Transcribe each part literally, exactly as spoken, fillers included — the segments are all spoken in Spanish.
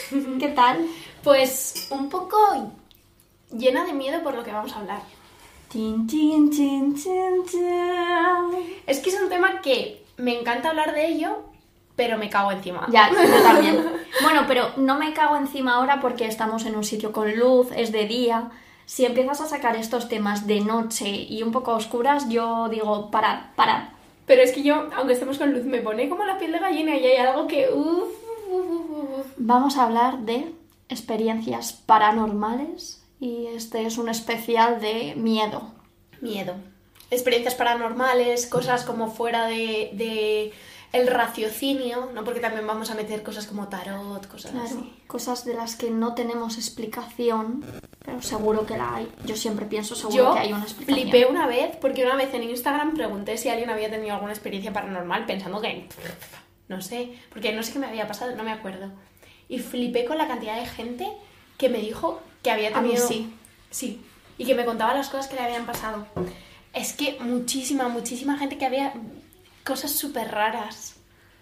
¿Qué tal? Pues un poco llena de miedo por lo que vamos a hablar. Tin, tin, tin, tin, tin. Es que es un tema que me encanta hablar de ello, pero me cago encima. Ya, yo también. Bueno, pero no me cago encima ahora porque estamos en un sitio con luz, es de día. Si empiezas a sacar estos temas de noche y un poco oscuras, yo digo, parad, parad. Pero es que yo, aunque estemos con luz, me pone como la piel de gallina y hay algo que... Uf, uf, uf, uf. Vamos a hablar de experiencias paranormales y este es un especial de miedo. Miedo. Experiencias paranormales, cosas como fuera de, de el raciocinio, ¿no? Porque también vamos a meter cosas como tarot, cosas Claro, así. cosas de las que no tenemos explicación, pero seguro que la hay. Yo siempre pienso seguro Yo que hay una explicación. flipé una vez porque una vez en Instagram pregunté si alguien había tenido alguna experiencia paranormal pensando que... No sé, porque no sé qué me había pasado, no me acuerdo. Y flipé con la cantidad de gente que me dijo que había A mí tenido... sí. Sí, y que me contaba las cosas que le habían pasado. Es que muchísima, muchísima gente que había cosas súper raras.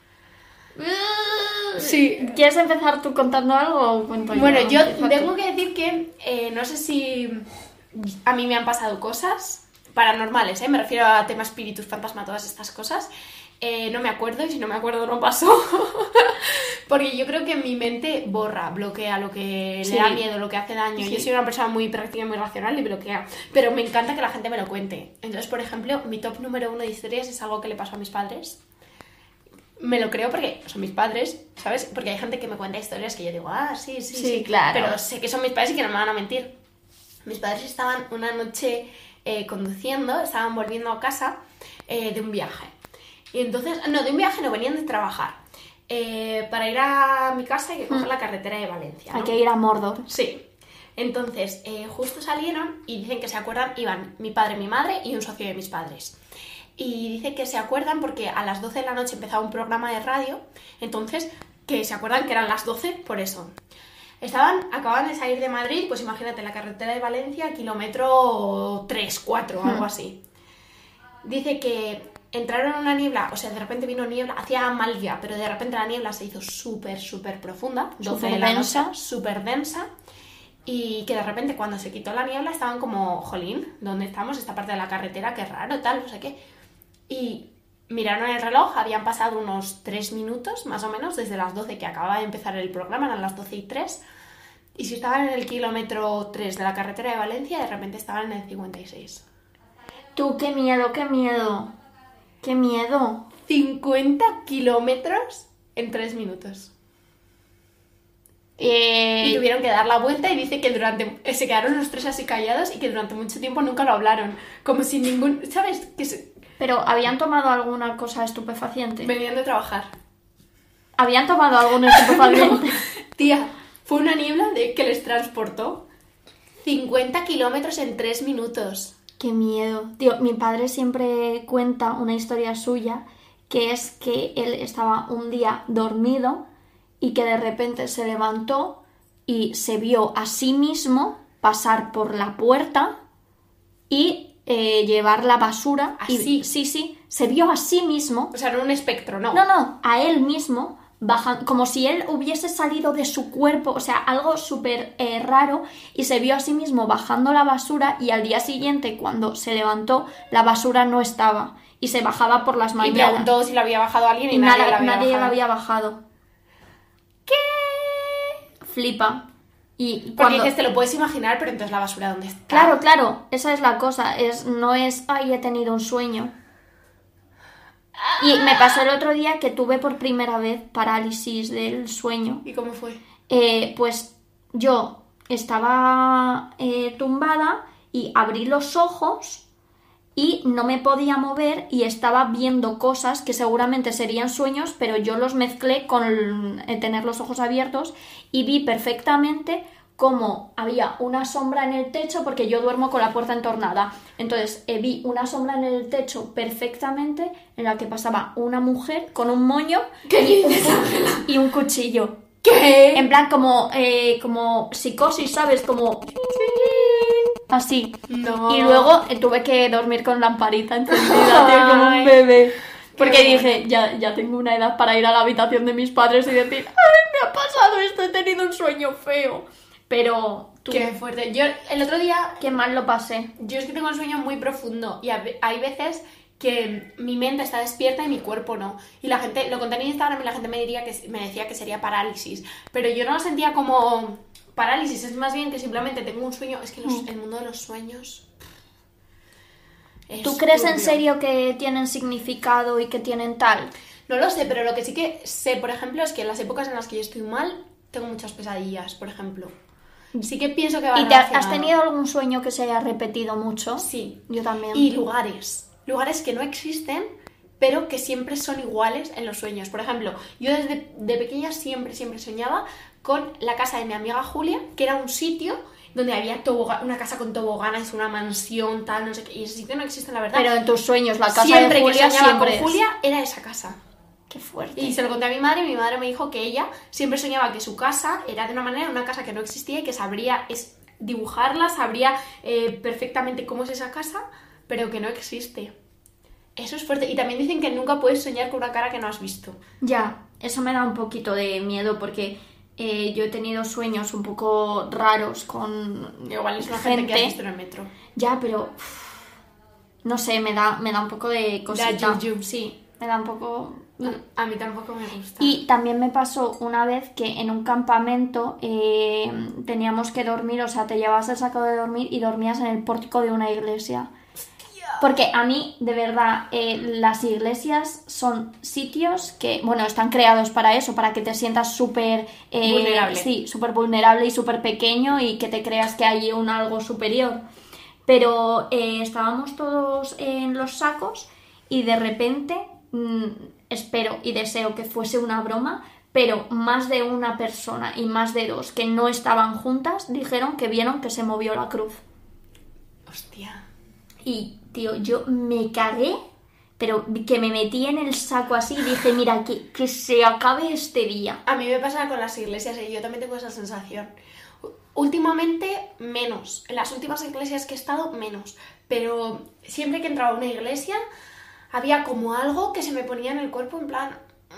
Sí. ¿Quieres empezar tú contando algo o cuento yo? Bueno, yo Empieza tengo tú. que decir que eh, no sé si a mí me han pasado cosas paranormales, ¿eh? Me refiero a tema espíritus, fantasma, todas estas cosas. Eh, no me acuerdo y si no me acuerdo no pasó. Porque yo creo que mi mente borra, bloquea lo que Sí. le da miedo, lo que hace daño. Sí. Yo soy una persona muy práctica y muy racional y bloquea. Pero me encanta que la gente me lo cuente. Entonces, por ejemplo, mi top número uno de historias es algo que le pasó a mis padres. Me lo creo porque son mis padres, ¿sabes? Porque hay gente que me cuenta historias que yo digo, ah, sí, sí, Sí, sí, claro. pero sé que son mis padres y que no me van a mentir. Mis padres estaban una noche eh, conduciendo, estaban volviendo a casa eh, de un viaje. Y entonces, no, de un viaje no, venían de trabajar. Eh, para ir a mi casa hay que coger Mm. la carretera de Valencia, ¿no? Hay que ir a Mordor. Sí. Entonces, eh, justo salieron y dicen que se acuerdan, iban mi padre, mi madre y un socio de mis padres. Y dice que se acuerdan porque a las doce de la noche empezaba un programa de radio, entonces que se acuerdan que eran las doce por eso. Estaban, acaban de salir de Madrid, pues imagínate, la carretera de Valencia, kilómetro tres, cuatro, algo así. Dice que entraron en una niebla, o sea, de repente vino niebla, hacía mal día, pero de repente la niebla se hizo súper, súper profunda, doce de la Superdensa. noche, súper densa. Y que de repente cuando se quitó la niebla estaban como, jolín, ¿dónde estamos? Esta parte de la carretera, qué raro, tal, no sé qué. Y miraron el reloj, habían pasado unos tres minutos, más o menos, desde las doce que acababa de empezar el programa, eran las doce y tres. Y si estaban en el kilómetro tres de la carretera de Valencia, de repente estaban en el cincuenta y seis. Tú, qué miedo, qué miedo. Qué miedo. cincuenta kilómetros en tres minutos. Eh, Y tuvieron que dar la vuelta y dice que durante se quedaron los tres así callados y que durante mucho tiempo nunca lo hablaron. Como si ningún... ¿Sabes? Que se... Pero, ¿habían tomado alguna cosa estupefaciente? venían de trabajar. ¿Habían tomado algún estupefaciente? No, tía, fue una niebla de que les transportó cincuenta kilómetros en tres minutos. Qué miedo. Tío, mi padre siempre cuenta una historia suya, que es que él estaba un día dormido y que de repente se levantó y se vio a sí mismo pasar por la puerta y eh, llevar la basura. ¿Así? Y, sí, sí, se vio a sí mismo. O sea, no un espectro, no. No, no, a él mismo, bajan, como si él hubiese salido de su cuerpo, o sea, algo súper eh, raro, y se vio a sí mismo bajando la basura y al día siguiente, cuando se levantó, la basura no estaba y se bajaba por las Y mañanas. preguntó si la había bajado alguien y, Y nadie nada, la había nadie bajado. la había bajado. ¿Qué? Flipa. Y Porque cuando... dices, te lo puedes imaginar, pero entonces la basura, ¿dónde está? Claro, claro, esa es la cosa, es, no es, ay, he tenido un sueño. Y me pasó el otro día que tuve por primera vez parálisis del sueño. ¿Y cómo fue? Eh, pues yo estaba eh, tumbada y abrí los ojos y no me podía mover y estaba viendo cosas que seguramente serían sueños, pero yo los mezclé con eh, tener los ojos abiertos y vi perfectamente cómo había una sombra en el techo, porque yo duermo con la puerta entornada. Entonces eh, vi una sombra en el techo perfectamente en la que pasaba una mujer con un moño ¿Qué y, un, dices, Ángela? y un cuchillo. ¿Qué? En plan como, eh, como psicosis, ¿sabes? Como... así. No. Y luego eh, tuve que dormir con lamparita encendida, tío, como Ay. un bebé. Porque Qué dije, ya, ya tengo una edad para ir a la habitación de mis padres y decir, ¡ay, me ha pasado esto, he tenido un sueño feo. Pero tú, Qué fuerte. Yo el otro día, qué mal lo pasé. yo es que tengo un sueño muy profundo y a- hay veces que mi mente está despierta y mi cuerpo no. Y la gente, lo conté en Instagram y la gente me, diría que, me decía que sería parálisis. Pero yo no lo sentía como parálisis, es más bien que simplemente tengo un sueño. Es que los- el mundo de los sueños... es ¿Tú crees en turbio. serio que tienen significado y que tienen tal? No lo sé, pero lo que sí que sé, por ejemplo, es que en las épocas en las que yo estoy mal, tengo muchas pesadillas, por ejemplo. Sí que pienso que va ¿Y te ha- has relacionado. tenido algún sueño que se haya repetido mucho? Sí. Yo también. Y lugares. Lugares que no existen, pero que siempre son iguales en los sueños. Por ejemplo, yo desde de pequeña siempre, siempre soñaba con la casa de mi amiga Julia, que era un sitio donde había toboga- una casa con toboganas, una mansión, tal, no sé qué. Y ese sitio no existe, la verdad. Pero en tus sueños, la casa siempre de Julia que soñaba siempre con es. Julia era esa casa. Qué fuerte. Y se lo conté a mi madre y mi madre me dijo que ella siempre soñaba que su casa era de una manera, una casa que no existía y que sabría es, dibujarla, sabría eh, perfectamente cómo es esa casa, pero que no existe. Eso es fuerte. Y también dicen que nunca puedes soñar con una cara que no has visto. Ya, eso me da un poquito de miedo porque eh, yo he tenido sueños un poco raros con Igual es una gente, que has visto en el metro. Ya, pero uff, no sé, me da, me da un poco de cosita. yuyu. Sí, me da un poco... A mí tampoco me gusta. Y también me pasó una vez que en un campamento eh, teníamos que dormir, o sea, te llevabas el saco de dormir y dormías en el pórtico de una iglesia. Porque a mí, de verdad, eh, las iglesias son sitios que, bueno, están creados para eso, para que te sientas súper... eh, Vulnerable. Sí, súper vulnerable y súper pequeño y que te creas que hay un algo superior. Pero eh, estábamos todos en los sacos y de repente, mmm, espero y deseo que fuese una broma, pero más de una persona y más de dos que no estaban juntas dijeron que vieron que se movió la cruz. Hostia. Y, tío, yo me cagué, pero que me metí en el saco así y dije, mira, que, que se acabe este día. A mí me pasa con las iglesias y yo también tengo esa sensación. Últimamente, menos. En las últimas iglesias que he estado, menos. Pero siempre que entraba a una iglesia, había como algo que se me ponía en el cuerpo en plan...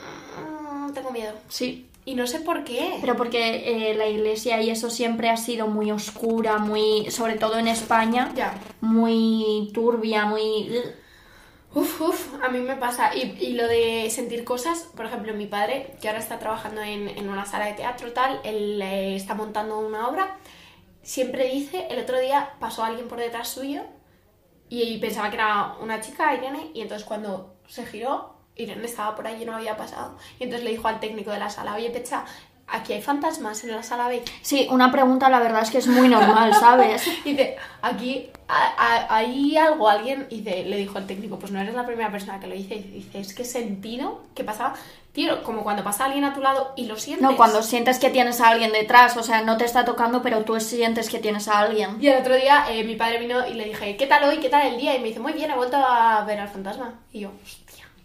"Mm, tengo miedo". Sí. Y no sé por qué. Pero porque eh, la iglesia y eso siempre ha sido muy oscura, muy, sobre todo en España, Ya. muy turbia, muy... Uf, uf, a mí me pasa. Y, y lo de sentir cosas, por ejemplo, mi padre, que ahora está trabajando en, en una sala de teatro, tal, él eh, está montando una obra, siempre dice, el otro día pasó alguien por detrás suyo y pensaba que era una chica, Irene, y entonces cuando se giró, Irene estaba por allí y no había pasado. Y entonces le dijo al técnico de la sala, oye, Pecha, aquí hay fantasmas en la sala B. Sí, una pregunta la verdad es que es muy normal, ¿sabes? Y dice, aquí a- a- hay algo, alguien, y dice, le dijo al técnico, pues no eres la primera persona que lo dice. Y dice, es que he sentido que pasaba, tío, como cuando pasa alguien a tu lado y lo sientes. No, cuando sientes que tienes a alguien detrás, o sea, no te está tocando, pero tú sientes que tienes a alguien. Y el otro día eh, mi padre vino y le dije, ¿qué tal hoy? ¿Qué tal el día? Y me dice, muy bien, he vuelto a ver al fantasma. Y yo, hostia.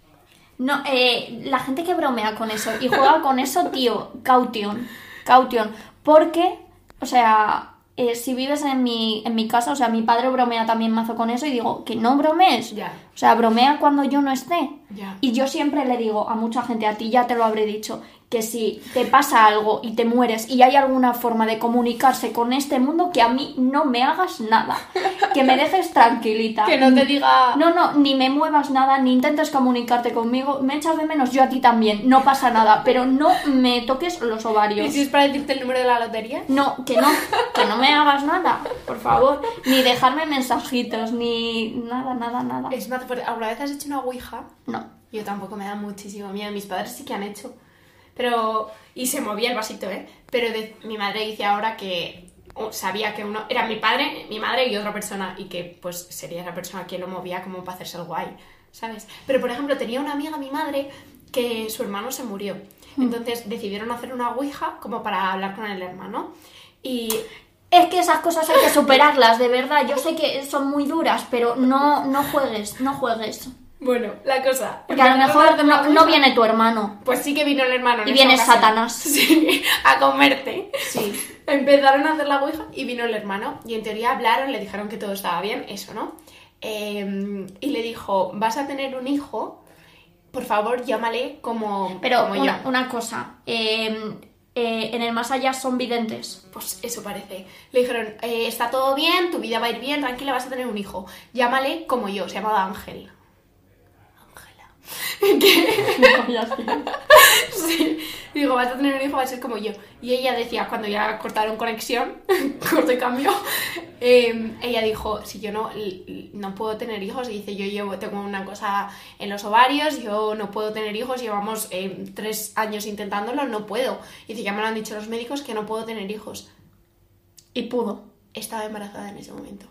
No, eh, la gente que bromea con eso y juega con eso, tío, caution, caution, porque, o sea, eh, si vives en mi, en mi casa, o sea, mi padre bromea también mazo con eso y digo, que no bromees, Ya. o sea, bromea cuando yo no esté. Ya. Y yo siempre le digo a mucha gente, a ti ya te lo habré dicho, que si te pasa algo y te mueres y hay alguna forma de comunicarse con este mundo, que a mí no me hagas nada, que me dejes tranquilita. Que no te diga... No, no, ni me muevas nada, ni intentes comunicarte conmigo, me echas de menos, yo a ti también, no pasa nada, pero no me toques los ¿Y ovarios. si es para decirte el número de la lotería? No, que no, que no me hagas nada, por favor, ni dejarme mensajitos, ni nada, nada, nada. Es más fuerte. ¿Alguna vez has hecho una ouija? No. Yo tampoco, me da muchísimo miedo. Mis padres sí que han hecho. Pero... Y se movía el vasito, ¿eh? Pero de... mi madre dice ahora que oh, sabía que uno... Era mi padre, mi madre y otra persona. Y que, pues, sería esa persona quien lo movía como para hacerse el guay, ¿sabes? Pero, por ejemplo, tenía una amiga, mi madre, que su hermano se murió. Entonces decidieron hacer una ouija como para hablar con el hermano. Y... Es que esas cosas hay que superarlas, de verdad, yo sé que son muy duras, pero no, no juegues, no juegues. Bueno, la cosa... Porque a lo empezaron mejor hacer la no, no ouija. viene tu hermano. Pues sí que vino el hermano. en Y esa viene ocasión. Satanás. Sí, a comerte. Sí. Empezaron a hacer la ouija y vino el hermano. Y en teoría hablaron, le dijeron que todo estaba bien, eso, ¿no? Eh, y le dijo, vas a tener un hijo, por favor llámale como, Pero como una, yo. una cosa, eh, eh, en el más allá son videntes. Pues eso parece. Le dijeron, eh, está todo bien, tu vida va a ir bien, tranquila, vas a tener un hijo. Llámale como yo, se llamaba Ángel. Ángela. Sí. Digo, vas a tener un hijo, va a ser como yo. Y ella decía, cuando ya cortaron conexión, corto y cambio, eh, ella dijo, si yo no, no puedo tener hijos, y dice, yo llevo, tengo una cosa en los ovarios, yo no puedo tener hijos, llevamos eh, tres años intentándolo, no puedo. Y dice, ya me lo han dicho los médicos que no puedo tener hijos. Y pudo. Estaba embarazada en ese momento.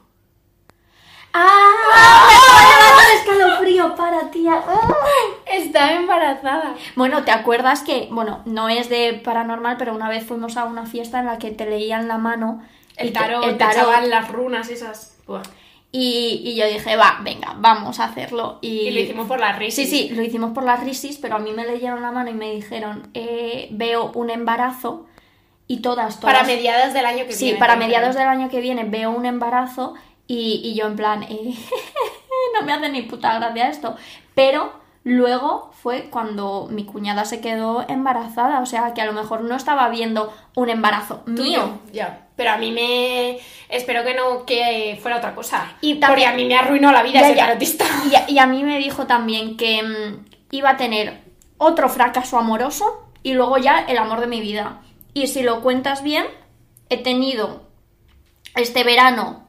¡Ah! ¡Me acaba de dar un escalofrío para tía! ¡Ah! Estaba embarazada. Bueno, ¿te acuerdas que, bueno, no es de paranormal, pero una vez fuimos a una fiesta en la que te leían la mano? El y te- tarot, el te tarot. echaban las runas esas. Buah. Y, y yo dije, va, venga, vamos a hacerlo. Y, Y lo hicimos por las risas. Sí, sí, lo hicimos por las risis, pero a mí me leyeron la mano y me dijeron, eh, veo un embarazo y todas, todas... Para mediados del año que Sí, viene. para te mediados dijeron. del año que viene veo un embarazo y, y yo en plan, eh, no me hace ni puta gracia esto. Pero luego fue cuando mi cuñada se quedó embarazada, o sea que a lo mejor no estaba viendo un embarazo mío. Ya. Pero a mí me... Espero que no que fuera otra cosa. Y Porque también- a mí me arruinó la vida Ya, ese ya. tarotista. Y a, y a mí me dijo también que mm, iba a tener otro fracaso amoroso y luego ya el amor de mi vida. Y si lo cuentas bien, he tenido este verano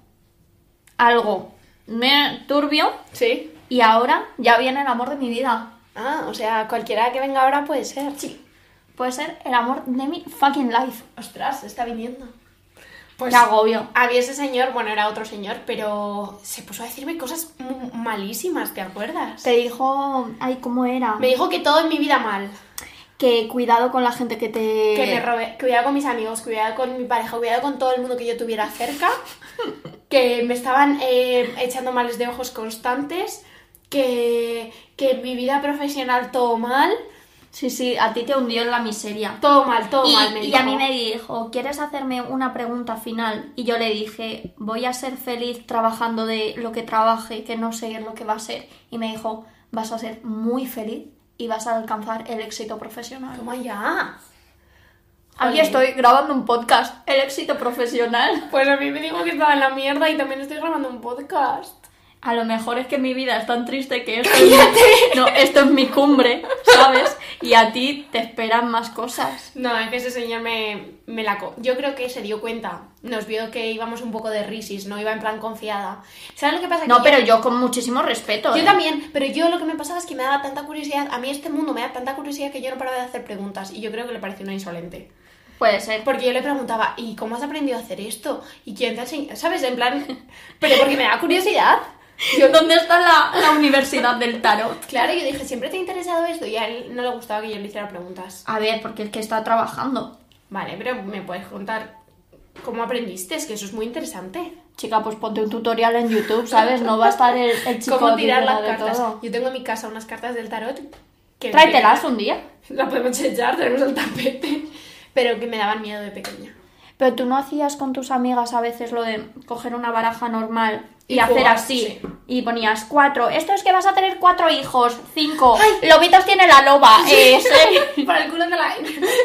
algo me- turbio Sí. y ahora ya viene el amor de mi vida. Ah, o sea, cualquiera que venga ahora puede ser. Sí, puede ser el amor de mi fucking life. Ostras, está viniendo. Pues Qué agobio. había ese señor, bueno, era otro señor, pero se puso a decirme cosas mu- malísimas, ¿te acuerdas? Te dijo, ay, ¿cómo era? Me dijo que todo en mi vida mal. Que cuidado con la gente que te... Que me robe, cuidado con mis amigos, cuidado con mi pareja, cuidado con todo el mundo que yo tuviera cerca, que me estaban eh, echando males de ojos constantes, que, que en mi vida profesional todo mal, Sí, sí, a ti te hundió en la miseria. todo mal, todo Y, mal, me y dijo. a mí me dijo, ¿quieres hacerme una pregunta final? Y yo le dije, voy a ser feliz trabajando de lo que trabaje, que no sé lo que va a ser. Y me dijo, vas a ser muy feliz y vas a alcanzar el éxito profesional. Toma ya. Aquí Joder. estoy grabando un podcast, el éxito profesional. Pues a mí me dijo que estaba en la mierda y también estoy grabando un podcast. A lo mejor es que mi vida es tan triste que esto es, no, esto es mi cumbre, ¿sabes? Y a ti te esperan más cosas. No, es que ese señor me, me la... co- Yo creo que se dio cuenta. Nos vio que íbamos un poco de risis, no iba en plan confiada. ¿Sabes lo que pasa? No, Que pero yo con muchísimo respeto. Yo ¿eh? también, pero yo lo que me pasaba es que me daba tanta curiosidad. A mí este mundo me da tanta curiosidad que yo no paraba de hacer preguntas. Y yo creo que le pareció una insolente. Puede ser. Porque yo le preguntaba, ¿y cómo has aprendido a hacer esto? ¿Y quién te ha enseñado? ¿Sabes? En plan... Pero porque me da curiosidad. Yo, ¿Dónde está la, la universidad del tarot? claro, yo dije, ¿siempre te ha interesado esto? Y a él no le gustaba que yo le hiciera preguntas. A ver, porque es que está trabajando. Vale, pero me puedes contar cómo aprendiste, es que eso es muy interesante. Chica, pues ponte un tutorial en YouTube, ¿sabes? No va a estar el, el chico ¿Cómo tirar diciendo las de cartas? todo. Yo tengo en mi casa unas cartas del tarot que... Tráetelas un día. La podemos echar, tenemos el tapete. Pero que me daban miedo de pequeña. Pero tú no hacías con tus amigas a veces lo de coger una baraja normal y, Y hacer jugar, así. sí. Y ponías cuatro. Esto es que vas a tener cuatro hijos. Cinco. Ay. Lobitos tiene la loba. Eh, sí. Para el culo de la...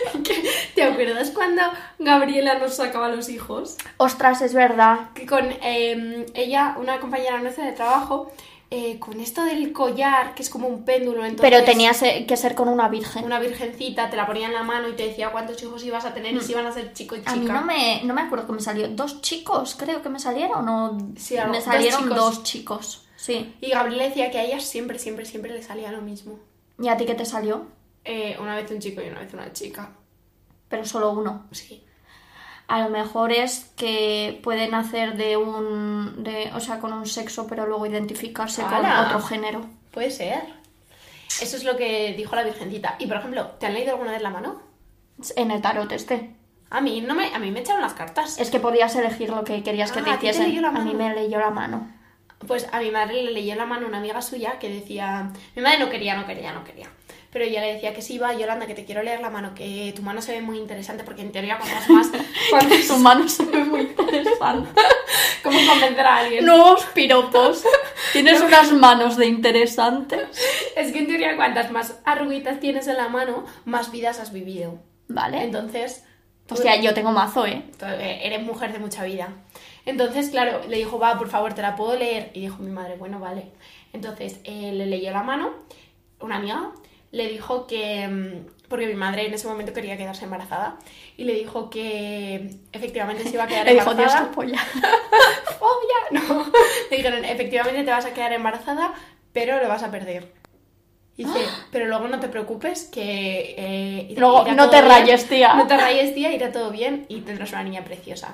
¿Te acuerdas cuando Gabriela nos sacaba los hijos? Ostras, es verdad. Que con eh, ella, una compañera nuestra de trabajo, eh, con esto del collar, que es como un péndulo, entonces... Pero tenías que ser con una virgen. Una virgencita, te la ponía en la mano y te decía cuántos hijos ibas a tener y si iban a ser chico y chica. A mí no me, no me acuerdo que me salió. Dos chicos, creo que me salieron. O Sí, algo- me dos salieron chicos. dos chicos. Sí. Y Gabriela decía que a ella siempre, siempre, siempre le salía lo mismo. ¿Y a ti qué te salió? Eh, una vez un chico y una vez una chica. Pero solo uno. Sí. A lo mejor es que pueden hacer de un... De, o sea, con un sexo, pero luego identificarse con ¡Hala! otro género. Puede ser. Eso es lo que dijo la virgencita. Y, por ejemplo, ¿te han leído alguna vez la mano? En el tarot este. A mí no me, a mí me echaron las cartas. Es que podías elegir lo que querías que Ah, te ¿a ti te hiciesen. leyó la A mí mano? me leyó la mano. Pues a mi madre le leyó la mano una amiga suya que decía... Mi madre no quería, no quería, no quería. Pero ella le decía que sí, va, Yolanda, que te quiero leer la mano, que tu mano se ve muy interesante, porque en teoría cuantas más... cuantas- Su mano se ve muy interesante. ¿Cómo convencer a alguien? Nuevos piropos. Tienes unas manos de interesantes. Es que en teoría cuantas más arruguitas tienes en la mano, más vidas has vivido. Vale. Entonces... Hostia, yo tengo mazo, ¿eh? Tú eres mujer de mucha vida. Entonces, claro, le dijo, va, por favor, ¿te la puedo leer? Y dijo mi madre, bueno, vale. Entonces, eh, le leyó la mano, una amiga, le dijo que... Porque mi madre en ese momento quería quedarse embarazada. Y le dijo que efectivamente se iba a quedar le dijo, embarazada. Dios, tu polla. ¡Polla! No. Le dijeron, efectivamente te vas a quedar embarazada, pero lo vas a perder. Y dice, pero luego no te preocupes que... Eh, irá, luego irá no te bien. rayes, tía. No te rayes, tía, irá todo bien y tendrás una niña preciosa.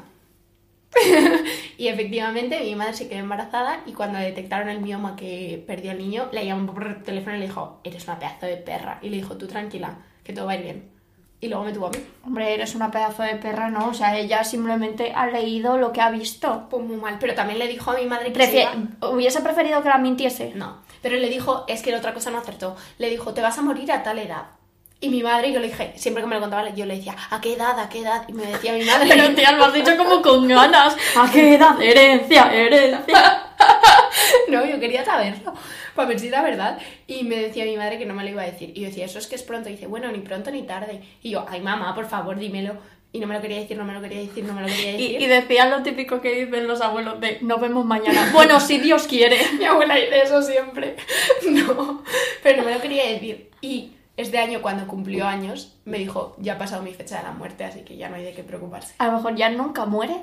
Y efectivamente mi madre se quedó embarazada y cuando detectaron el mioma que perdió el niño, le llamó por teléfono y le dijo, eres una pedazo de perra. Y le dijo, tú tranquila, que todo va a ir bien. Y luego me tuvo a mí. Hombre, eres una pedazo de perra, ¿no? O sea, ella simplemente ha leído lo que ha visto. Pues muy mal, pero también le dijo a mi madre que Prefi- se iba... ¿Hubiese preferido que la mintiese? No, pero le dijo, es que la otra cosa no acertó. Le dijo, te vas a morir a tal edad. Y mi madre, yo le dije, siempre que me lo contaba, yo le decía, ¿a qué edad? ¿A qué edad? Y me decía mi madre... Pero tía, lo has dicho como con ganas. ¿A qué edad? Herencia, herencia. No, yo quería saberlo, para ver si era verdad. Y me decía mi madre que no me lo iba a decir. Y yo decía, eso es que es pronto. Y dice, bueno, ni pronto ni tarde. Y yo, ay mamá, por favor, dímelo. Y no me lo quería decir, no me lo quería decir, no me lo quería decir. Y, y decían lo típico que dicen los abuelos de, nos vemos mañana. Bueno, si Dios quiere. Mi abuela dice eso siempre. No, pero no me lo quería decir. Y este año, cuando cumplió años, me dijo, ya ha pasado mi fecha de la muerte, así que ya no hay de qué preocuparse. A lo mejor ya nunca muere.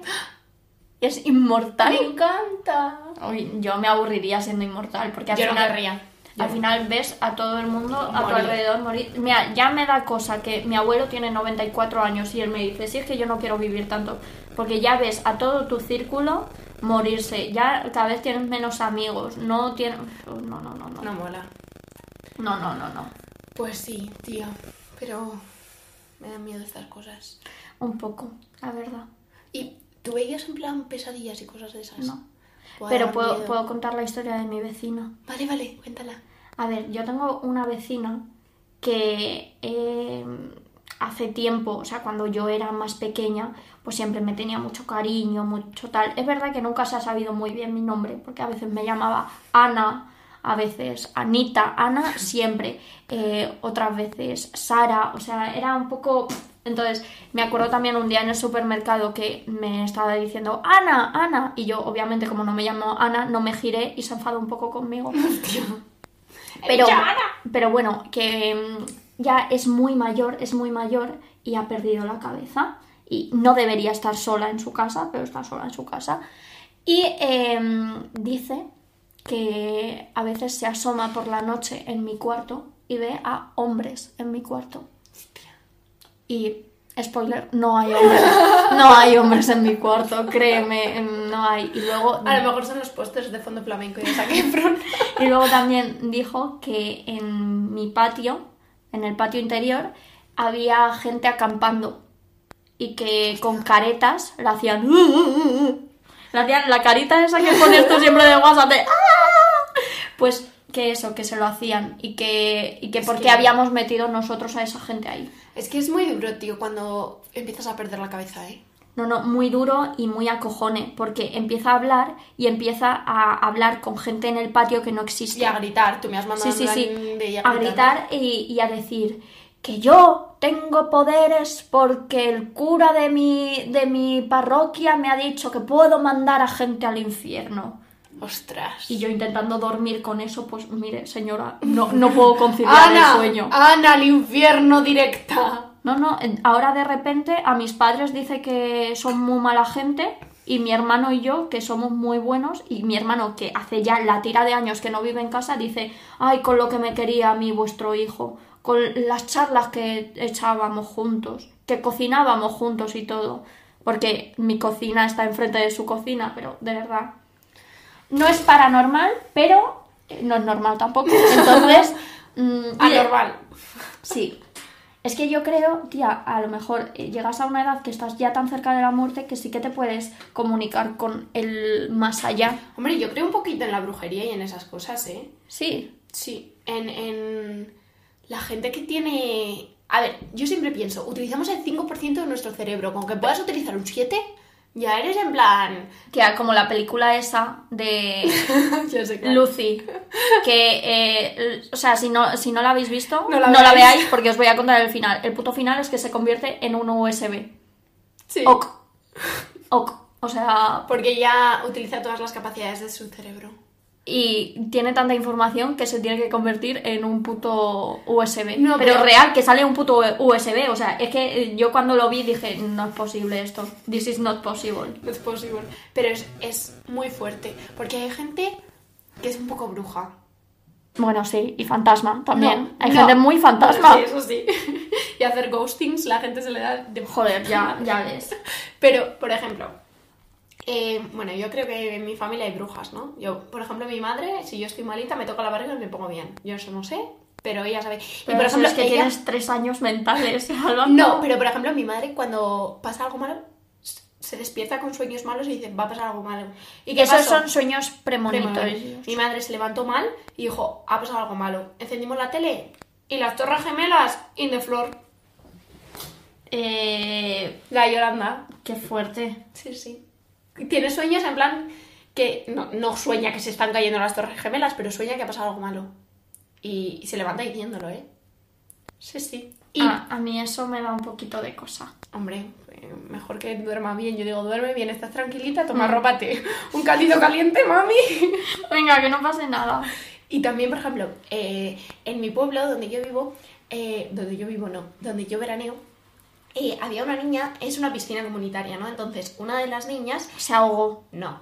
Es inmortal. ¡Me encanta! Uy, yo me aburriría siendo inmortal, porque al Yo no final, querría. al final ves a todo el mundo a tu Morir. alrededor morir. Mira, ya me da cosa que mi abuelo tiene noventa y cuatro años y él me dice, sí, es que yo no quiero vivir tanto, porque ya ves a todo tu círculo morirse, ya cada vez tienes menos amigos, no tienes... No, no, no, no. No mola. No, no, no, no. Pues sí, tío, pero me dan miedo estas cosas. Un poco, la verdad. ¿Y tú veías en plan pesadillas y cosas de esas? No. Puedo Pero dar puedo, miedo. puedo contar la historia de mi vecina. Vale, vale, cuéntala. A ver, yo tengo una vecina que eh, hace tiempo, o sea, cuando yo era más pequeña, pues siempre me tenía mucho cariño, mucho tal. Es verdad que nunca se ha sabido muy bien mi nombre, porque a veces me llamaba Ana, a veces Anita, Ana siempre, eh, otras veces Sara, o sea, era un poco... Entonces, me acuerdo también un día en el supermercado que me estaba diciendo Ana, Ana, y yo, obviamente, como no me llamo Ana, no me giré y se enfadó un poco conmigo. Pero, pero bueno, que mm, ya es muy mayor, es muy mayor y ha perdido la cabeza y no debería estar sola en su casa, pero está sola en su casa. Y eh, dice que a veces se asoma por la noche en mi cuarto y ve a hombres en mi cuarto. Y, spoiler, no hay hombres, no hay hombres en mi cuarto, créeme, no hay. Y luego... A lo mejor son los pósters de fondo flamenco y de Zac Efron. Y luego también dijo que en mi patio, en el patio interior, había gente acampando y que con caretas le hacían... Le hacían la carita esa que pones tú siempre de WhatsApp de... Pues que eso, que se lo hacían y que, y que Es porque que- habíamos metido nosotros a esa gente ahí. Es que es muy duro, tío, cuando empiezas a perder la cabeza, ¿eh? No, no, muy duro y muy acojone, porque empieza a hablar y empieza a hablar con gente en el patio que no existe. Y a gritar, tú me has mandado Sí, sí, en sí, plan de ella a gritar y, y a decir que yo tengo poderes porque el cura de mi, de mi parroquia me ha dicho que puedo mandar a gente al infierno. Ostras. Y yo intentando dormir con eso, pues mire, señora, no, no puedo conciliar el ¡Ana! sueño. ¡Ana, al infierno directa! No, no, en- ahora de repente a mis padres dice que son muy mala gente y mi hermano y yo que somos muy buenos y mi hermano que hace ya la tira de años que no vive en casa dice, ay, con lo que me quería a mí vuestro hijo, con las charlas que echábamos juntos, que cocinábamos juntos y todo, porque mi cocina está enfrente de su cocina, pero de verdad, no es paranormal, pero eh, no es normal tampoco, entonces... mm, y de- Anormal. Sí. Es que yo creo, tía, a lo mejor eh, llegas a una edad que estás ya tan cerca de la muerte que sí que te puedes comunicar con el más allá. Hombre, yo creo un poquito en la brujería y en esas cosas, ¿eh? Sí. Sí, en, en la gente que tiene... A ver, yo siempre pienso, utilizamos el cinco por ciento de nuestro cerebro, con que puedas utilizar un siete, Ya eres en plan... Tía, como la película esa de Yo sé cuál. Lucy, que, eh, o sea, si no, si no la habéis visto, No no la la, veáis. veáis porque os voy a contar el final. El puto final es que se convierte en un U S B. Sí. Ok. Ok. O sea, Porque ya utiliza todas las capacidades de su cerebro. y tiene tanta información que se tiene que convertir en un puto U S B. No, pero, pero- real, que sale un puto U S B. O sea, es que yo cuando lo vi dije, no es posible esto. This is not possible. No es posible. Pero es, es muy fuerte. Porque hay gente que es un poco bruja. Bueno, sí, y fantasma también. No, Hay no. gente muy fantasma. Sí, eso sí. Y hacer ghostings, la gente se le da de... Joder, ya, ya ves. Pero, por ejemplo, eh, bueno, yo creo que en mi familia hay brujas, ¿no? Yo, por ejemplo, mi madre, si yo estoy malita, me toca la barriga y me pongo bien. Yo eso no sé, pero ella sabe. Y Pero por eso ejemplo, es que ella- tienes tres años mentales. Alba. No, pero por ejemplo, mi madre cuando pasa algo malo, s- se despierta con sueños malos y dice, va a pasar algo malo. ¿Y qué Esos pasó? son sueños premonitorios. Premonitorios. Mi madre se levantó mal y dijo, ha pasado algo malo. Encendimos la tele y las torres gemelas in the floor. Eh, La Yolanda. qué fuerte. Sí, sí. Tiene sueños en plan que no, no sueña que se están cayendo las torres gemelas, pero sueña que ha pasado algo malo. Y, y se levanta diciéndolo, ¿eh? Sí, sí. Y, Ah, a mí eso me da un poquito de cosa. hombre, eh, mejor que duerma bien. Yo digo, duerme bien, estás tranquilita, toma, Mm. rópate un caldito caliente, mami. Venga, que no pase nada. Y también, por ejemplo, eh, en mi pueblo, donde yo vivo, eh, donde yo vivo no, donde yo veraneo, eh, había una niña, es una piscina comunitaria, ¿no? Entonces, una de las niñas, Se ahogó. no,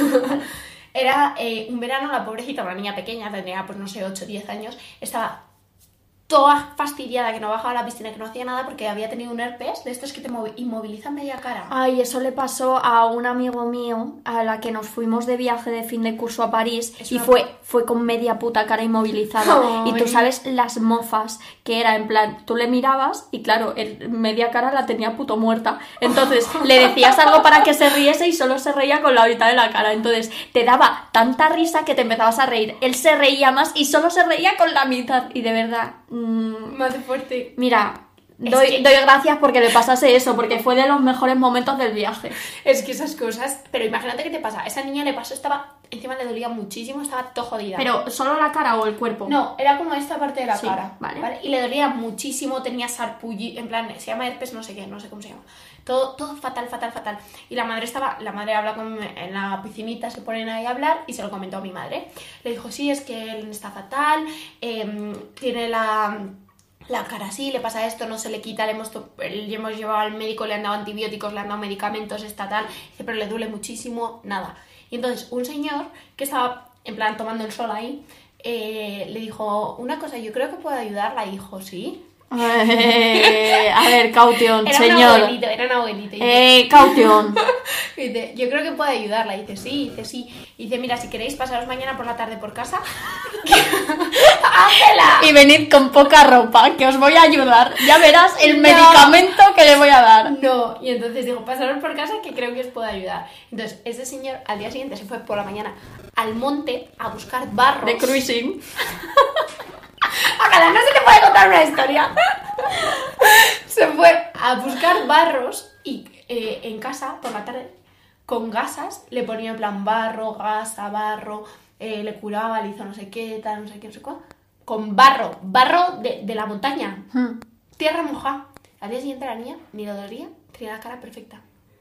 era eh, un verano, la pobrecita, una niña pequeña, tendría, pues no sé, ocho o diez años, estaba toda fastidiada, que no bajaba a la piscina, que no hacía nada porque había tenido un herpes, de estos que te movi- inmovilizan media cara. Ay, eso le pasó a un amigo mío a la que nos fuimos de viaje de fin de curso a París Es y una- fue, fue con media puta cara inmovilizada. Ay. Y tú sabes las mofas que era, en plan, tú le mirabas y claro, el, media cara la tenía puto muerta. Entonces le decías algo para que se riese y solo se reía con la mitad de la cara. Entonces te daba tanta risa que te empezabas a reír. Él se reía más y solo se reía con la mitad. Y de verdad... mm, Más fuerte. Mira, Es doy, que- doy gracias porque le pasase eso, porque fue de los mejores momentos del viaje. Es que esas cosas... Pero imagínate qué te pasa. A esa niña le pasó, estaba... Encima le dolía muchísimo, estaba todo jodida. Pero, ¿solo la cara o el cuerpo? No, era como esta parte de la Sí, cara. vale. Y le dolía muchísimo, tenía sarpullido, en plan, se llama herpes no sé qué, no sé cómo se llama. Todo, todo fatal, fatal, fatal. Y la madre estaba, la madre habla con, en la piscinita, se ponen ahí a hablar y se lo comentó a mi madre. Le dijo, sí, es que él está fatal, eh, tiene la... la cara así, le pasa esto, no se le quita, le hemos, to- le hemos llevado al médico, le han dado antibióticos, le han dado medicamentos, está tal, dice, pero le duele muchísimo, nada. Y entonces un señor que estaba en plan tomando el sol ahí, eh, le dijo, una cosa, yo creo que puedo ayudarla, y dijo, sí. Eh, a ver, caution, Era un señor. abuelito, era un abuelito. Y dice, Eh, caution. y dice, yo creo que puedo ayudarla, y dice, sí, y dice, sí. Y dice, mira, si queréis pasaros mañana por la tarde por casa, ¡házela! Y venid con poca ropa, que os voy a ayudar. Ya verás el No. medicamento que le voy a dar. No, y entonces dijo, pasaros por casa que creo que os puedo ayudar. Entonces, ese señor al día siguiente se fue por la mañana al monte a buscar barros. De cruising. Ojalá no se te puede contar una historia. Se fue a buscar barros y eh, en casa, por la tarde, con gasas, le ponía en plan barro, gasa, barro, eh, le curaba, le hizo no sé qué, tal, no sé qué, no sé cuál. Con barro, barro de, de la montaña, Hmm. tierra mojada. Al día siguiente la niña ni le dolía, tenía la cara perfecta.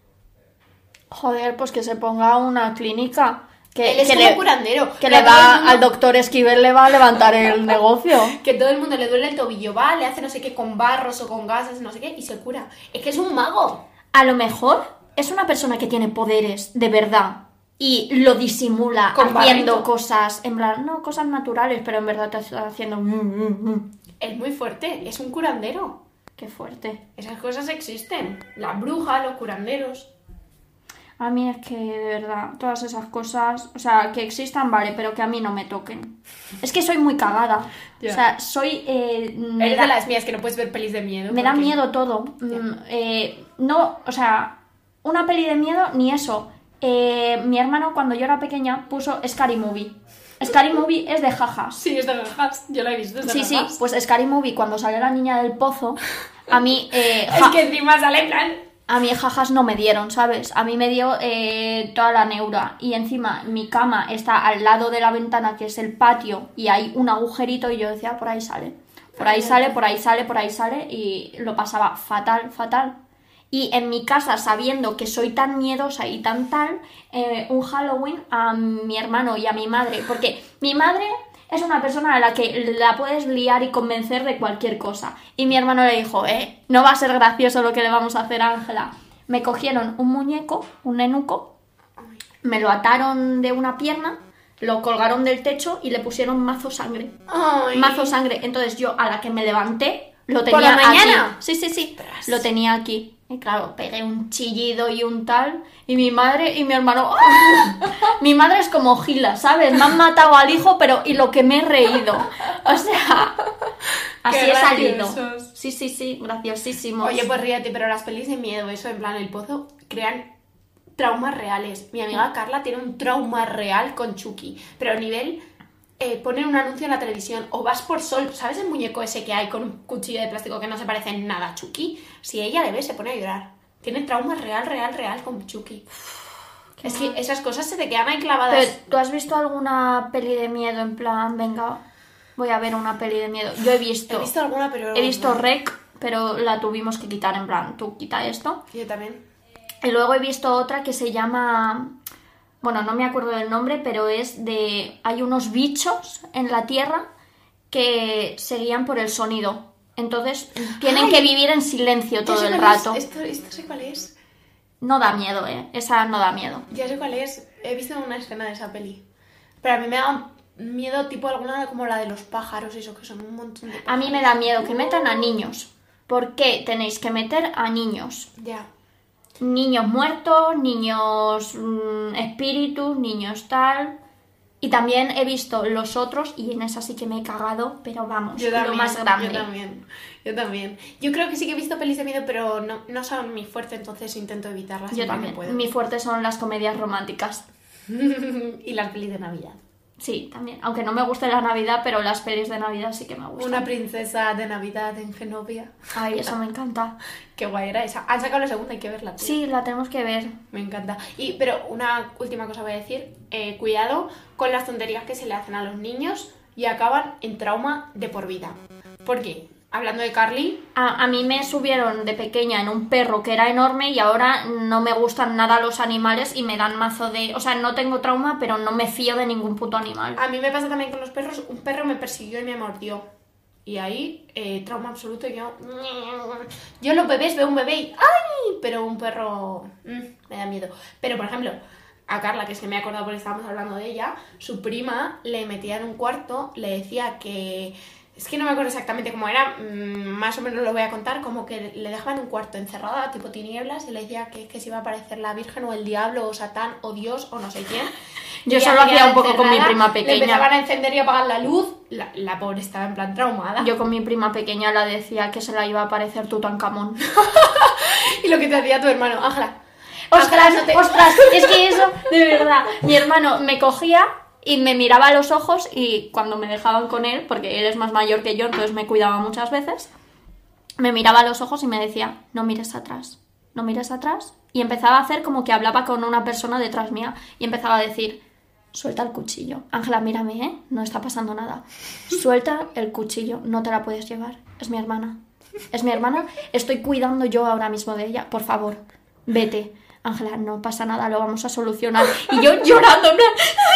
Joder, pues que se ponga una clínica. Que, Él es que como le, curandero. que Pero le a todo el va mundo- al doctor Esquivel, le va a levantar el negocio. Que todo el mundo le duele el tobillo, va, le hace no sé qué con barros o con gases, no sé qué, y se cura. Es que es un mago. A lo mejor es una persona que tiene poderes de verdad y lo disimula Con haciendo barrito. cosas, en plan, no, cosas naturales, pero en verdad te está haciendo... mm, mm, mm. Es muy fuerte, es un curandero. Qué fuerte. Esas cosas existen. La bruja, los curanderos. A mí es que, de verdad, todas esas cosas, o sea, que existan, vale, pero que a mí no me toquen. Es que soy muy cagada. Ya. O sea, soy... eh, me Eres da- de las mías que no puedes ver pelis de miedo. Me da porque- miedo todo. Mm, eh, no, o sea, una peli de miedo ni eso. Eh, mi hermano, cuando yo era pequeña, puso Scary Movie. Scary Movie es de jajas. Sí, es de gajas. Yo la he visto. Es de Sí, sí, gajas. pues Scary Movie, cuando salió la niña del pozo, a mí... eh, Es ja- que encima sale en plan... A mí jajas no me dieron, ¿sabes? A mí me dio eh, toda la neura. Y encima mi cama está al lado de la ventana, que es el patio, y hay un agujerito y yo decía, por ahí sale. Por ahí sale, por ahí sale, por ahí sale. Y lo pasaba fatal, fatal. Y en mi casa, sabiendo que soy tan miedosa y tan tal, eh, un Halloween a mi hermano y a mi madre. Porque mi madre es una persona a la que la puedes liar y convencer de cualquier cosa. Y mi hermano le dijo, eh, no va a ser gracioso lo que le vamos a hacer a Ángela. Me cogieron un muñeco, un nenuco, me lo ataron de una pierna, lo colgaron del techo y le pusieron mazo sangre. Ay. Mazo sangre. Entonces yo, a la que me levanté, lo tenía ¿Por la mañana? aquí. Sí, sí, sí. Ostras. Lo tenía aquí. Y claro, pegué un chillido y un tal. Y mi madre y mi hermano... ¡ah! Mi madre es como Gila, ¿sabes? Me han matado al hijo, pero... Y lo que me he reído. O sea... Así Qué he salido. graciosos. Sí, sí, sí. Graciosísimos. Oye, pues ríete, pero las pelis de miedo, eso en plan El Pozo, crean traumas reales. Mi amiga Carla tiene un trauma real con Chucky, pero a nivel... Eh, ponen un anuncio en la televisión o vas por Sol, ¿sabes el muñeco ese que hay con un cuchillo de plástico que no se parece en nada a Chucky? Si ella le ve se pone a llorar. Tiene traumas real, real, real con Chucky. Qué Es mal. que esas cosas se te quedan ahí clavadas. Pero, ¿tú has visto alguna peli de miedo en plan, venga, voy a ver una peli de miedo? Yo he visto... He visto alguna, pero... He visto no. Rec, pero la tuvimos que quitar, en plan, tú quita esto. Yo también. Y luego he visto otra que se llama... Bueno, no me acuerdo del nombre, pero es de... Hay unos bichos en la Tierra que se guían por el sonido. Entonces tienen Ay, que vivir en silencio Ya todo sé el cuál es. rato. Esto, esto sé cuál es. No da miedo, ¿eh? Esa no da miedo. Ya sé cuál es. He visto una escena de esa peli. Pero a mí me da miedo tipo alguna como la de los pájaros, eso que son un montón de pájaros. A mí me da miedo que metan a niños. ¿Por qué tenéis que meter a niños? Ya. Niños muertos, niños mmm, espíritus, niños tal. Y también he visto Los Otros y en esa sí que me he cagado, pero vamos, Yo también, lo más grande. yo también, yo también. Yo creo que sí que he visto pelis de miedo, pero no, no son mi fuerte, entonces intento evitarlas. Yo siempre también. que puedo. Mi fuerte son las comedias románticas. Y las pelis de Navidad. Sí, también. Aunque no me guste la Navidad, pero las pelis de Navidad sí que me gustan. Una princesa de Navidad en Genovia. Ay, eso me encanta. Qué guay era esa. Han sacado la segunda, hay que verla. Tío. Sí, la tenemos que ver. Me encanta. Y, pero una última cosa voy a decir. Eh, cuidado con las tonterías que se le hacen a los niños y acaban en trauma de por vida. ¿Por qué? Hablando de Carly... A, a mí me subieron de pequeña en un perro que era enorme y ahora no me gustan nada los animales y me dan mazo de... O sea, no tengo trauma, pero no me fío de ningún puto animal. A mí me pasa también con los perros. Un perro me persiguió y me mordió. Y ahí, eh, trauma absoluto. Yo... Yo los bebés veo un bebé y... ¡Ay! Pero un perro... mm, me da miedo. Pero, por ejemplo... A Carla, que es que me he acordado porque estábamos hablando de ella, su prima le metía en un cuarto, le decía que... Es que no me acuerdo exactamente cómo era, mmm, más o menos lo voy a contar, como que le dejaban en un cuarto encerrada, tipo tinieblas, y le decía que, que se iba a aparecer la Virgen o el Diablo o Satán o Dios o no sé quién. Yo Y solo ella hacía un poco con mi encerrada, prima Le pequeña. empezaban a encender y apagar la luz, la, la pobre estaba en plan traumada. Yo con mi prima pequeña la decía que se la iba a parecer Tutankamón. Y lo que te hacía tu hermano, Ángela. ¡Ostras! Ángela, no te- ¡Ostras! Es que eso, de verdad, mi hermano me cogía y me miraba a los ojos y cuando me dejaban con él, porque él es más mayor que yo, entonces me cuidaba muchas veces, me miraba a los ojos y me decía, no mires atrás, no mires atrás. Y empezaba a hacer como que hablaba con una persona detrás mía y empezaba a decir, suelta el cuchillo. Ángela, mírame, ¿eh? No está pasando nada. Suelta el cuchillo, no te la puedes llevar. Es mi hermana. Es mi hermana, estoy cuidando yo ahora mismo de ella. Por favor, vete. Ángela, no pasa nada, lo vamos a solucionar. Y yo llorando, en plan...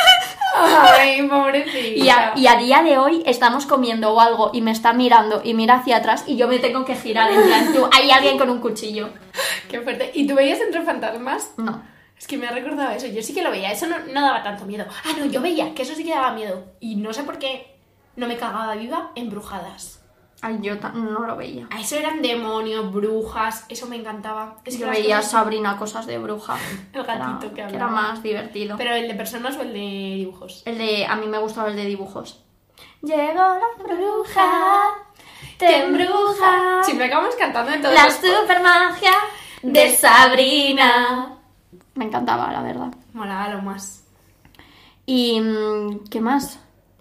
Ay, pobrecita. Y a, y a día de hoy estamos comiendo o algo y me está mirando y mira hacia atrás y yo me tengo que girar en plan, tú, hay alguien con un cuchillo. Qué fuerte. ¿Y tú veías Entre Fantasmas? No. Es que me ha recordado eso. Yo sí que lo veía. Eso no, no daba tanto miedo. Ah, no, yo veía que eso sí que daba miedo. Y no sé por qué no me cagaba viva Embrujadas. Ay, yo ta- no lo veía. A eso eran demonios, brujas. Eso me encantaba. Es que Yo las veía cosas- Sabrina, cosas de bruja. El gatito Era- que hablaba. era más divertido. Pero el de personas o el de dibujos. El de, a mí me gustaba el de dibujos. Llegó la bruja, te embruja, Siempre acabamos cantando en todos la los... supermagia de Sabrina. Me encantaba, la verdad. Molaba lo más. ¿Y mm, qué más?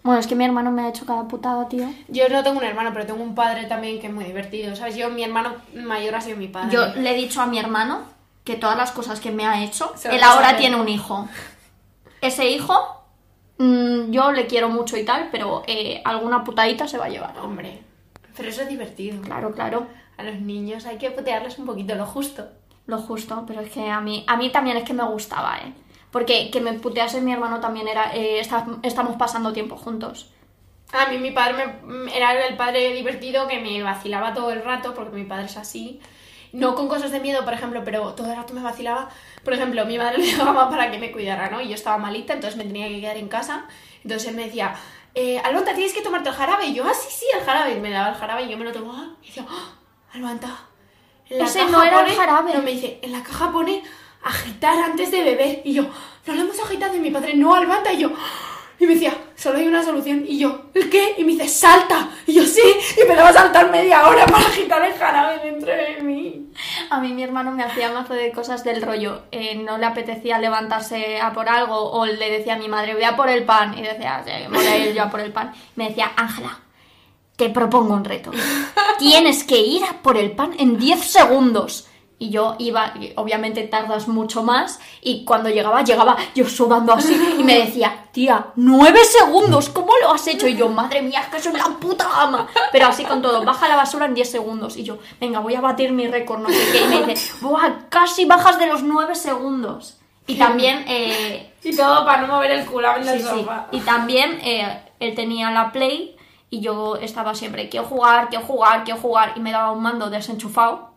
Bueno, es que mi hermano me ha hecho cada putada, tío. Yo no tengo un hermano, pero tengo un padre también que es muy divertido, ¿sabes? Yo, mi hermano mayor ha sido mi padre. Yo le he dicho a mi hermano que todas las cosas que me ha hecho, Se lo él vas a ahora hacer. tiene un hijo. Ese hijo, mmm, yo le quiero mucho y tal, pero eh, alguna putadita se va a llevar. Hombre, pero eso es divertido. Claro, claro. A los niños hay que putearles un poquito, lo justo. Lo justo, pero es que a mí, a mí también es que me gustaba, ¿eh? Porque que me putease mi hermano también era... Eh, está- estamos pasando tiempo juntos. A mí mi padre me, era el padre divertido que me vacilaba todo el rato, porque mi padre es así. No con cosas de miedo, por ejemplo, pero todo el rato me vacilaba. Por ejemplo, mi madre le llamaba para que me cuidara, ¿no? Y yo estaba malita, entonces me tenía que quedar en casa. Entonces él me decía, eh, Alonta, tienes que tomarte el jarabe. Y yo, ah, sí, sí, el jarabe. Y me daba el jarabe y yo me lo tomaba. Y decía, ah, Alonta, en la Ese caja no era el pone- jarabe. No, me dice, en la caja pone agitar antes de beber. Y yo, no lo hemos agitado. Y mi padre, no, Alonta. Y yo... Y me decía, solo hay una solución. Y yo, ¿el qué? Y me dice, salta. Y yo, sí. Y me daba a saltar media hora para agitar el jarabe dentro de mí. A mí mi hermano me hacía mazo de cosas del rollo. Eh, no le apetecía levantarse a por algo o le decía a mi madre, voy a por el pan. Y decía, sí, voy a ir yo a por el pan. Me decía, Ángela, te propongo un reto. Tienes que ir a por el pan en diez segundos. Y yo iba, y obviamente tardas mucho más, y cuando llegaba, llegaba yo sudando así, y me decía, tía, nueve segundos, ¿cómo lo has hecho? Y yo, madre mía, es que soy la puta ama. Pero así con todo, baja la basura en diez segundos. Y yo, venga, voy a batir mi récord, no sé qué. Y me dice, buah, casi bajas de los nueve segundos. Y también, eh, Y todo para no mover el culo en el sí, sí. sofá. Y también eh, él tenía la Play, y yo estaba siempre, quiero jugar, quiero jugar, quiero jugar, y me daba un mando desenchufado.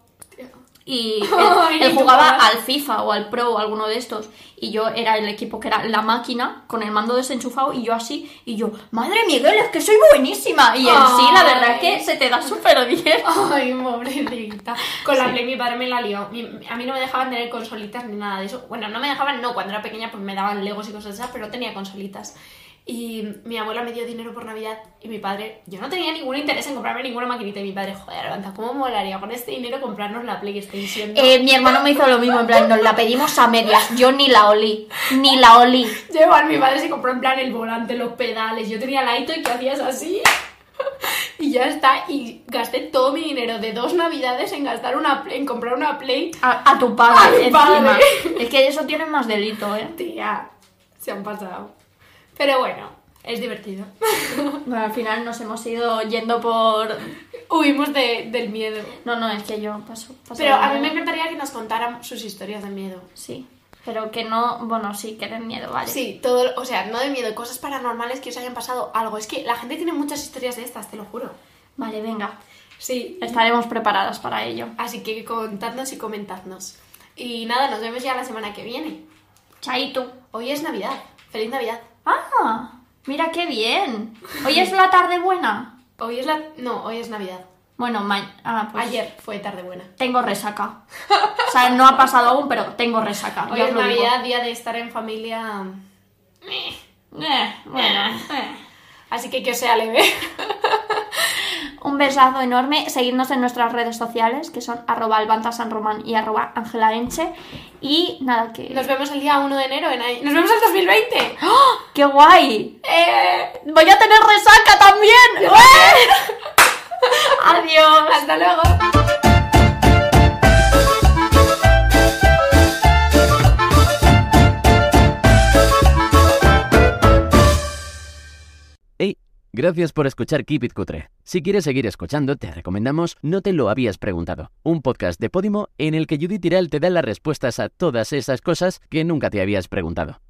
Y él, Ay, él tú jugaba jugabas. al FIFA o al Pro o alguno de estos. Y yo era el equipo que era la máquina con el mando desenchufado y yo así. Y yo, madre Miguel, es que soy buenísima. Y él sí, la verdad es que se te da súper bien. Ay, pobrecita. Con la Sí. Play mi padre me la lió. Mi- A mí no me dejaban tener consolitas ni nada de eso. Bueno, no me dejaban, no, cuando era pequeña pues me daban legos y cosas de esas, pero no tenía consolitas. Y mi abuela me dio dinero por Navidad y mi padre, yo no tenía ningún interés en comprarme ninguna maquinita y mi padre, joder, Alonta, ¿cómo molaría con este dinero comprarnos la PlayStation? Eh, mi hermano me hizo lo mismo, en plan, nos la pedimos a medias. Yo ni la olí, ni la olí. Yo igual, mi padre se compró en plan el volante, los pedales, yo tenía la Ito y que hacías así y ya está, y gasté todo mi dinero de dos navidades en gastar una Play- en comprar una Play. A, a tu padre, A mi encima. padre. Es que eso tiene más delito, ¿eh? Tía, se han pasado. Pero bueno, es divertido. Bueno, al final nos hemos ido yendo por... Huimos de- del miedo. No, no, es que yo paso... paso Pero de a mí me miedo. encantaría que nos contaran sus historias de miedo. Sí, pero que no... Bueno, sí, que den miedo, vale. Sí, todo, o sea, no de miedo, cosas paranormales que os hayan pasado algo. Es que la gente tiene muchas historias de estas, te lo juro. Vale, venga. Sí, Estaremos preparadas para ello. así que contadnos y comentadnos. Y nada, nos vemos ya la semana que viene. Chaito. Hoy es Navidad. ¡Feliz Navidad! ¡Ah! Mira qué bien. ¿Hoy es la tarde buena? Hoy es la... No, hoy es Navidad. Bueno, ma... ah, pues Ayer fue tarde buena. tengo resaca. O sea, no ha pasado aún, pero tengo resaca. Hoy ya os es lo digo. Navidad, día de estar en familia... Eh, bueno, eh. Así que que os sea leve. Un besazo enorme. Seguidnos en nuestras redes sociales, que son arroba albantasanroman y arroba angelaenche. Y nada, que... Nos vemos el día uno de enero. En ahí. ¡Nos vemos el dos mil veinte! ¡Oh! ¡Qué guay! ¡Eh! ¡Voy a tener resaca también! ¡Eh! ¡Adiós! ¡Hasta luego! Hey, gracias por escuchar Keep It Cutre. Si quieres seguir escuchando, te recomendamos No te lo habías preguntado, un podcast de Podimo en el que Judith Tiral te da las respuestas a todas esas cosas que nunca te habías preguntado.